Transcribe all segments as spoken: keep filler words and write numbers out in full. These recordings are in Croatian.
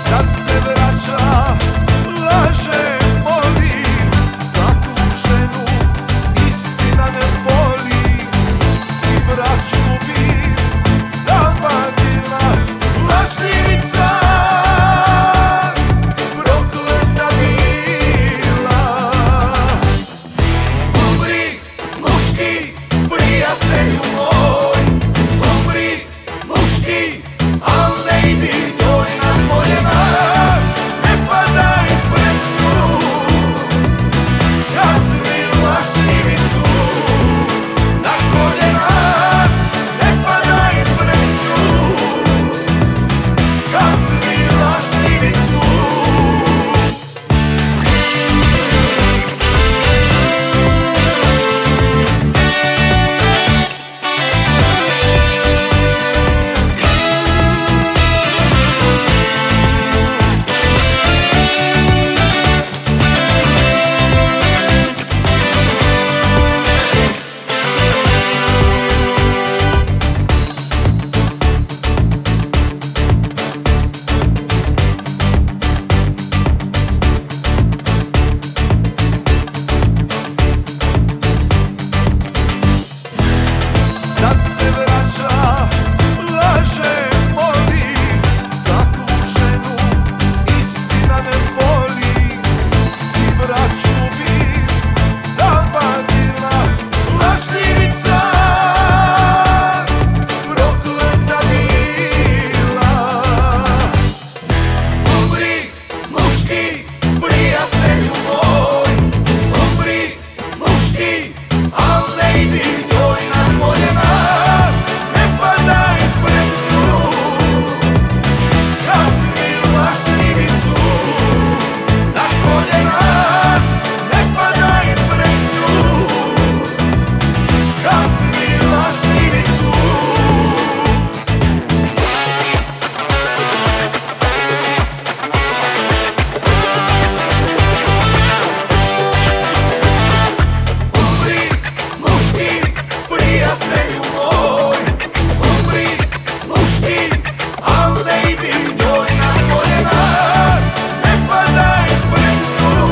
Sad se vraća, laže, voli, takvu ženu istina ne boli. I braću bi zavadila, lažljivica prokleta bila. Umri, muški, prijatelju moj, umri, muški, al ne idi njoj na koljena, ne padaj pred nju, kazni lažljivicu na koljena, ne padaj pred nju, kazni lažljivicu. Sad se vraća, laže, voli, takvu ženu istina ne boli. I braću bi zavadila, lažljivica prokleta bila. Umri, muški, prijatelju moj, umri, muški, al ne idi njoj na koljena, ne padaj pred nju, kazni lažljivicu na koljena, ne padaj pred nju, kazni lažljivicu. Umri, muški, prijatelju moj, umri, muški, al ne idi njoj na koljena, ne padaj pred nju,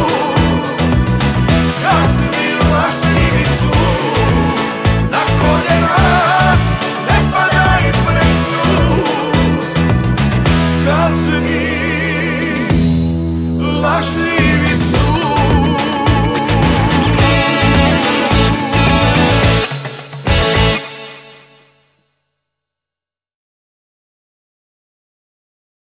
kazni lažljivicu na koljena, ne padaj pred nju, kazni lažljivicu.